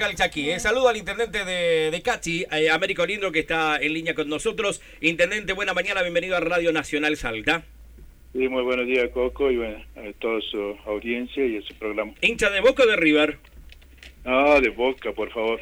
Calchaquí. Saludo al intendente de Cachi, Américo Lindro, que está en línea con nosotros. Intendente, buena mañana, bienvenido a Radio Nacional Salta. Sí, muy buenos días, Coco, y bueno, a toda su audiencia y a su programa. ¿Hincha de Boca o de River? Ah, de Boca, por favor.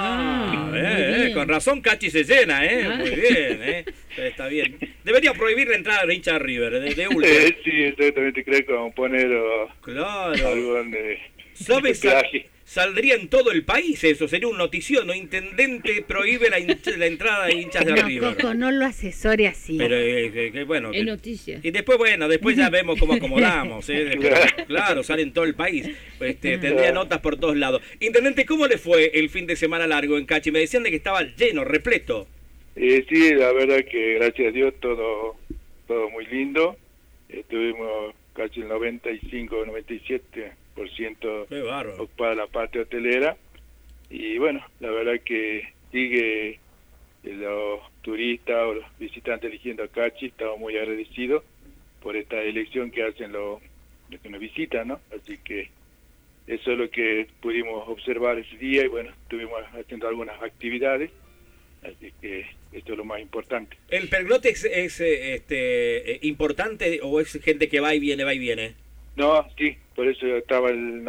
Con razón Cachi se llena, muy bien, está bien. Debería prohibir la entrada de hincha de River, de última. Sí, exactamente, creo que vamos a poner claro. algo donde... ¿Sabes? Saldría en todo el país eso, sería un notición, ¿no? Intendente prohíbe la entrada de hinchas de River. Coco, no lo asesore así. Pero, bueno. Es noticia. Y después, después ya vemos cómo acomodamos, Pero, claro, sale en todo el país. Tendría notas por todos lados. Intendente, ¿cómo le fue el fin de semana largo en Cachi? Me decían de que estaba lleno, repleto. Sí, la verdad que gracias a Dios todo muy lindo. Tuvimos casi el 95-97% ocupada la parte hotelera, y bueno, la verdad que sigue los turistas o los visitantes eligiendo a Cachi. Estamos muy agradecidos por esta elección que hacen los que nos visitan, ¿no? Así que eso es lo que pudimos observar ese día, y bueno, estuvimos haciendo algunas actividades, así que esto es lo más importante. ¿El pergrote es importante o es gente que va y viene? No, sí, por eso estaba el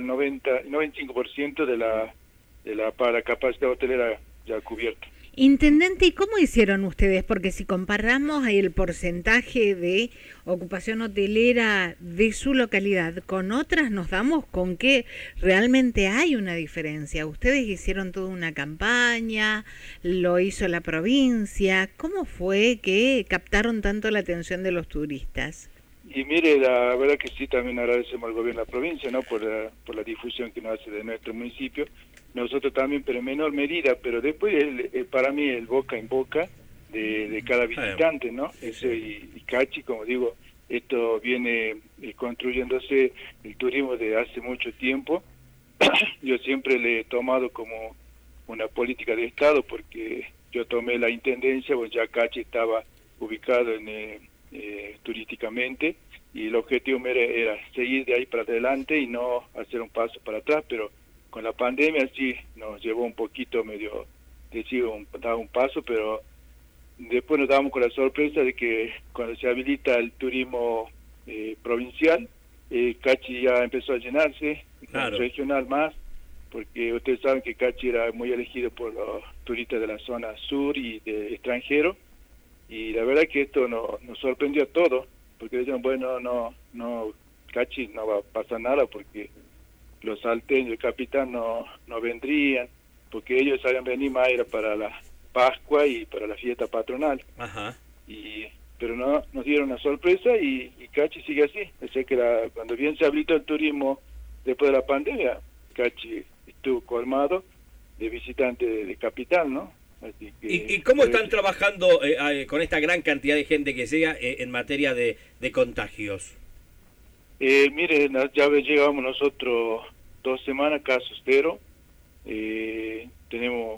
95% de la para capacidad hotelera ya cubierta. Intendente, ¿y cómo hicieron ustedes? Porque si comparamos ahí el porcentaje de ocupación hotelera de su localidad con otras, nos damos con que realmente hay una diferencia. Ustedes hicieron toda una campaña, lo hizo la provincia. ¿Cómo fue que captaron tanto la atención de los turistas? Y mire, la verdad que sí, también agradecemos al gobierno de la provincia, ¿no? Por la difusión que nos hace de nuestro municipio. Nosotros también, pero en menor medida, pero después para mí el boca en boca de cada visitante, ¿no? Eso y Cachi, como digo, esto viene construyéndose el turismo de hace mucho tiempo. Yo siempre le he tomado como una política de Estado, porque yo tomé la intendencia, pues ya Cachi estaba ubicado turísticamente, y el objetivo era seguir de ahí para adelante y no hacer un paso para atrás, pero con la pandemia sí nos llevó un poquito dar un paso, pero después nos damos con la sorpresa de que cuando se habilita el turismo provincial, Cachi ya empezó a llenarse, claro. Regional más, porque ustedes saben que Cachi era muy elegido por los turistas de la zona sur y de extranjeros, y la verdad que esto nos sorprendió a todos, porque decían, bueno, no, Cachi no va a pasar nada, porque los salteños, el capitán no vendrían, porque ellos sabían venir más era para la Pascua y para la fiesta patronal. Ajá. Pero no, nos dieron una sorpresa, y Cachi sigue así. O sea que cuando bien se habilitó el turismo después de la pandemia, Cachi estuvo colmado de visitantes de capital, ¿no? Así que, ¿Y cómo están trabajando con esta gran cantidad de gente que llega en materia de contagios? Mire, ya llegamos nosotros 2 semanas, casos cero. Tenemos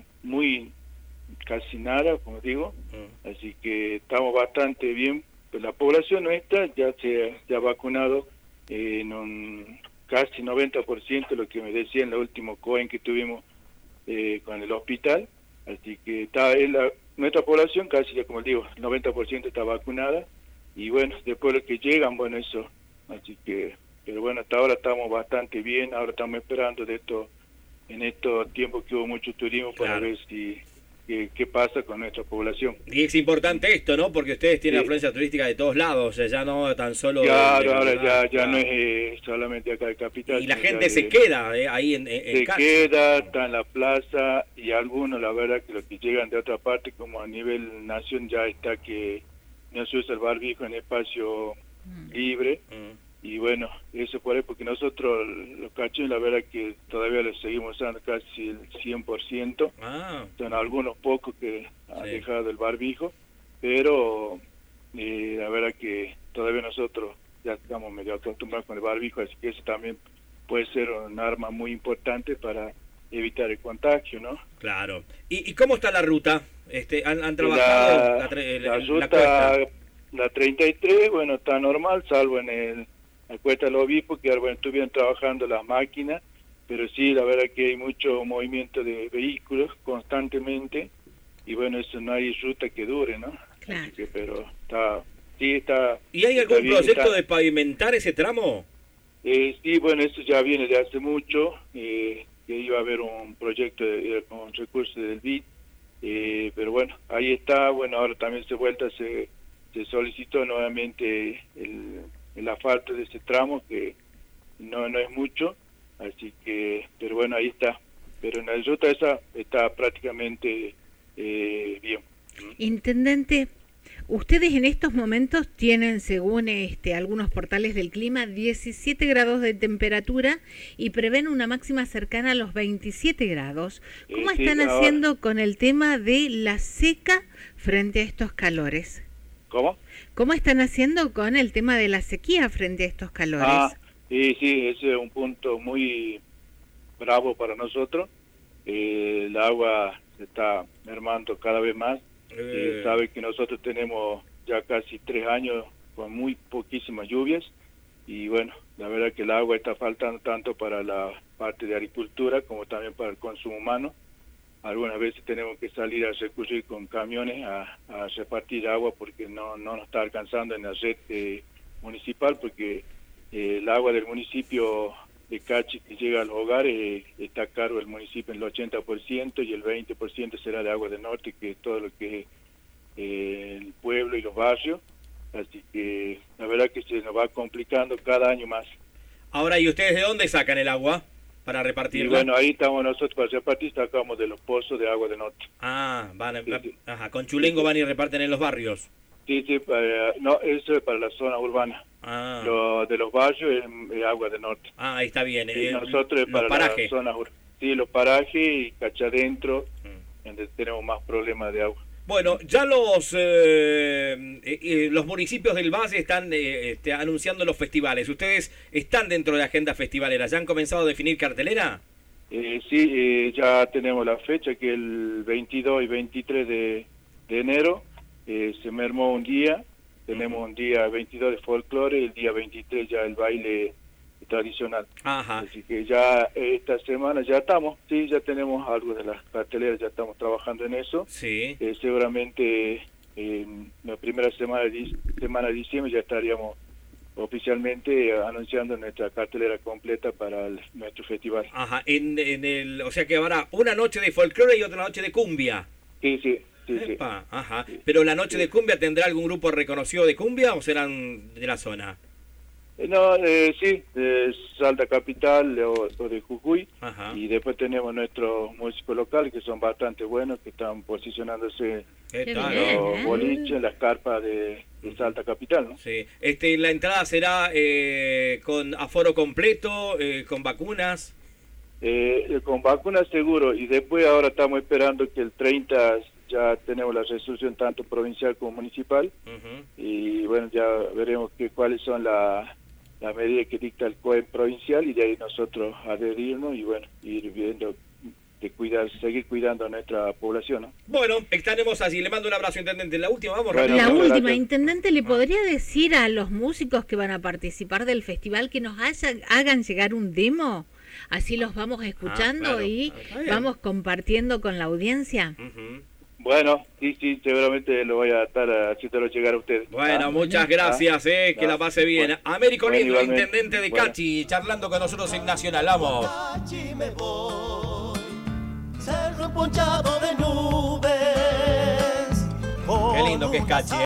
casi nada, como digo, así que estamos bastante bien. Pues la población nuestra ya se ha vacunado en un casi 90%, lo que me decía en el último COEN que tuvimos con el hospital. Así que nuestra población casi, ya como digo, el 90% está vacunada, y bueno, después los que llegan, bueno, eso, así que, pero bueno, hasta ahora estamos bastante bien. Ahora estamos esperando en estos tiempos que hubo mucho turismo, para ver qué pasa con nuestra población. Y es importante esto, ¿no? Porque ustedes tienen afluencia turística de todos lados, o sea, ya no tan solo... Claro, ahora ya no es solamente acá de capital. Y la gente se queda ahí en casa. Se queda, está en la plaza, y algunos, la verdad, que los que llegan de otra parte, como a nivel nación, ya está que no se usa el barbijo en espacio libre. Y bueno, eso por ahí, porque nosotros los cacheños, la verdad que todavía los seguimos usando casi el 100%. Son algunos pocos que han dejado el barbijo, pero la verdad que todavía nosotros ya estamos medio acostumbrados con el barbijo, así que eso también puede ser un arma muy importante para evitar el contagio, ¿no? Claro. ¿Y cómo está la ruta? ¿Han trabajado la ruta? La 33, bueno, está normal, salvo en la Cuesta del Obispo, que bueno, estuvieron trabajando las máquinas, pero sí, la verdad que hay mucho movimiento de vehículos constantemente, y bueno, eso no hay ruta que dure, ¿no? Claro. Así que, pero está... ¿Y hay algún proyecto de pavimentar ese tramo? Sí, bueno, eso ya viene de hace mucho, que iba a haber un proyecto con recursos del BID, pero bueno, ahí está. Bueno, ahora también se solicitó nuevamente el asfalto de ese tramo, que no es mucho, así que, pero bueno, ahí está. Pero en la ruta esa está prácticamente bien. Intendente, ustedes en estos momentos tienen, según algunos portales del clima, 17 grados de temperatura y prevén una máxima cercana a los 27 grados. ¿Cómo están haciendo con el tema de la seca frente a estos calores? ¿Cómo? ¿Cómo están haciendo con el tema de la sequía frente a estos calores? Sí, ese es un punto muy bravo para nosotros. El agua se está mermando cada vez más. Sabe que nosotros tenemos ya casi 3 años con muy poquísimas lluvias, y bueno, la verdad que el agua está faltando tanto para la parte de agricultura como también para el consumo humano. Algunas veces tenemos que salir a recurrir con camiones a repartir agua porque no nos está alcanzando en la red municipal, porque el agua del municipio de Cachi que llega a los hogares está a cargo del municipio en el 80%, y el 20% será de agua del norte, que es todo lo que es el pueblo y los barrios. Así que la verdad que se nos va complicando cada año más. Ahora, ¿y ustedes de dónde sacan el agua para repartirla? Y bueno, ahí estamos nosotros para repartir, sacamos de los pozos de agua del norte. Ajá, con Chulengo van y reparten en los barrios. Sí, no, eso es para la zona urbana. Lo de los barrios es agua del norte. Ahí está bien. Y nosotros es para la zona urbana. Sí, los parajes y Cachadentro, donde tenemos más problemas de agua. Bueno, ya los municipios del Valle están anunciando los festivales. ¿Ustedes están dentro de la agenda festivalera? ¿Ya han comenzado a definir cartelera? Sí, ya tenemos la fecha, que el 22 y 23 de enero. Se mermó un día. Tenemos un día 22 de folclore, el día 23 ya el baile tradicional. Ajá. Así que ya esta semana ya estamos, sí, ya tenemos algo de las carteleras, ya estamos trabajando en eso. Sí. Seguramente en la primera semana de diciembre ya estaríamos oficialmente anunciando nuestra cartelera completa para nuestro festival. Ajá, o sea que habrá una noche de folclore y otra noche de cumbia. Sí. Epa, ajá. ¿Pero la noche de cumbia tendrá algún grupo reconocido de cumbia o serán de la zona? No, sí, de Salta Capital o de Jujuy. Ajá. Y después tenemos nuestros músicos locales que son bastante buenos, que están posicionándose en los boliches, en las carpas de Salta Capital, ¿no? Sí. La entrada será con aforo completo, con vacunas. Con vacunas seguro, y después ahora estamos esperando que el 30 ya tenemos la resolución tanto provincial como municipal. Y bueno, ya veremos cuáles son las medidas que dicta el COE provincial, y de ahí nosotros adherirnos y bueno, ir viendo de seguir cuidando a nuestra población, ¿no? Bueno, estaremos así. Le mando un abrazo, intendente. La última, vamos. Bueno, la última, gracias. Intendente, ¿le podría decir a los músicos que van a participar del festival que nos hagan llegar un demo? Así los vamos escuchando, claro. Y vamos compartiendo con la audiencia. Bueno, sí, seguramente lo voy a estar haciéndolo llegar a ustedes. Bueno, muchas gracias, que la pase bien. Bueno, Américo Lindo, intendente de Cachi, charlando con nosotros en Nacional. Vamos. Cachi me voy, cerro emponchado de nubes. Qué lindo que es Cachi.